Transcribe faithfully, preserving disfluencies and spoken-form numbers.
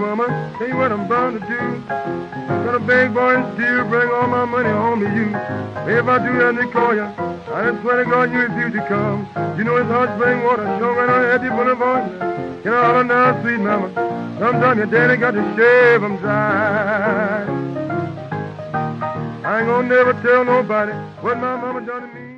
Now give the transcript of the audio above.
mama, tell you what I'm bound to do. Gonna beg, boy, and steal, bring all my money home to you. If I do have to call you, I swear to God you refuse to come. You know it's hot spring water, show right on the edge of the voice. Can I holler now, sweet mama? Sometimes your daddy got to shave 'em dry. I ain't gonna never tell nobody what my mama done to me.